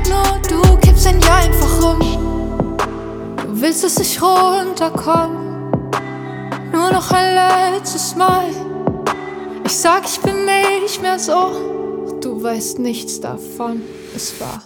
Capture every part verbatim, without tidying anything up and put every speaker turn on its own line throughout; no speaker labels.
nur du kippst ein Jahr einfach rum. Du willst, dass ich runterkomm, nur noch ein letztes Mal. Ich sag, ich bin nicht mehr so, du weißt nichts davon, es war.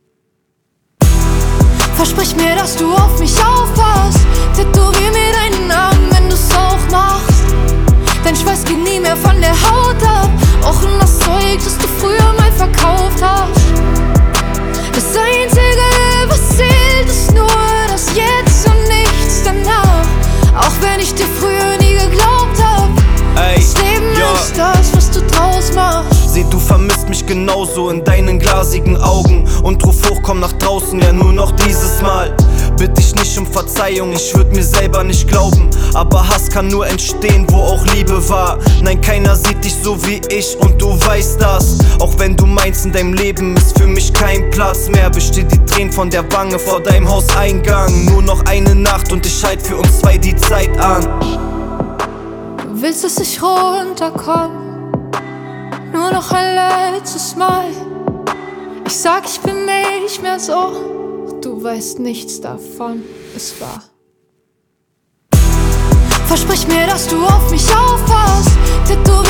Versprich mir, dass du auf mich aufpasst. Tätowier mir deinen Namen, wenn du's auch machst. Dein Schweiß geht nie mehr von der Haut ab. Auch in das Zeug, das du früher mal verkauft hast. Das Einzige, was zählt, ist nur das Jetzt und nichts danach. Auch wenn ich dir früher nie geglaubt hab.
Ey,
das Leben
ja.
ist das, was du draus machst.
Seh, du vermisst mich genauso in deinen glasigen Augen. Und ruf hoch, komm nach draußen, ja nur noch dieses Mal. Bitt dich nicht um Verzeihung, ich würd mir selber nicht glauben. Aber Hass kann nur entstehen, wo auch Liebe war. Nein, keiner sieht dich so wie ich und du weißt das. Auch wenn du meinst, in deinem Leben ist für mich kein Platz mehr. Besteht die Tränen von der Wange vor deinem Hauseingang. Nur noch eine Nacht und ich halt für uns zwei die Zeit an.
Du willst, dass ich runterkomm, nur noch ein letztes Mal. Ich sag, ich bin nicht mehr so, du weißt nichts davon, es war. Versprich mir, dass du auf mich aufpasst.